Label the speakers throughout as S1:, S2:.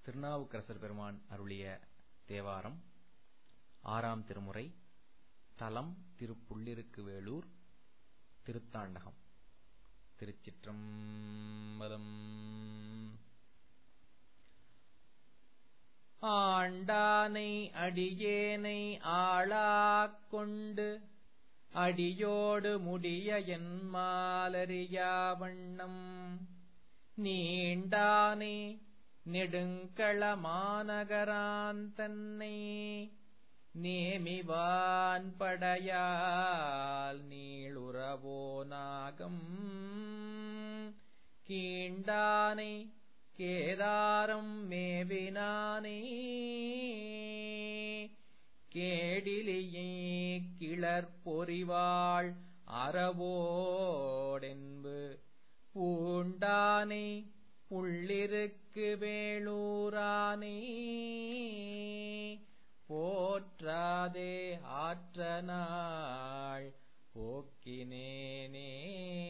S1: திருநாவுக்கரசர் பெருமான் அருளிய தேவாரம், 6ஆம் திருமுறை, தலம் திருப்புள்ளிருக்கு வேளூர், திருத்தாண்டகம். திருச்சிற்றம்பலம். ஆண்டானை அடியேனை ஆளாக் கொண்டு அடியோடு முடிய என் மாலறியா வண்ணம் நீண்டானே நெடுங்கள மாநகரான் தன்னை நேமிவான் படையால் நீளுறவோனாகம் கீண்டானை கேதாரம் மேவினானே கேடிலியை கிளர்பொறிவாள் அறவோடென்பு பூண்டானை புள்ளிருக்கு வேளூரானே போற்றாதே ஆற்றனாள் போக்கினேனே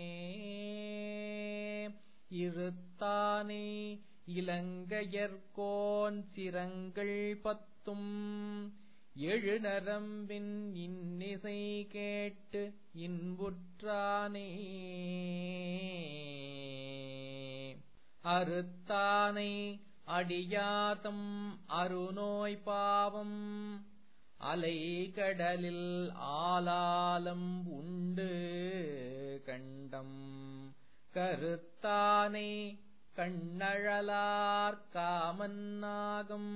S1: இருத்தானே இலங்கையர்கோன் சிரங்கள் 10 எழுநரம்பின் இன்னிசை கேட்டு இன்புற்றானே அறுத்தானை அடியாதம் அருநோய் பாவம் அலைகடலில் ஆலாலம் உண்டு கண்டம் கருத்தானை கண்ணழலார் காமன்னாகம்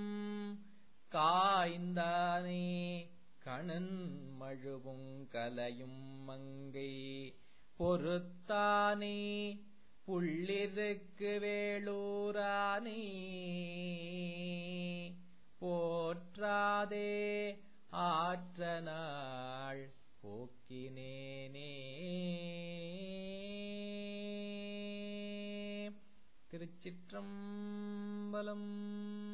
S1: காய்ந்தானே கணன் மழுவும் கலையும் மங்கை பொறுத்தானே புள்ளிருக்கு வேளூரானே போற்றாதே ஆற்றனாள் போக்கினேனே. திருச்சிற்றம்பலம்.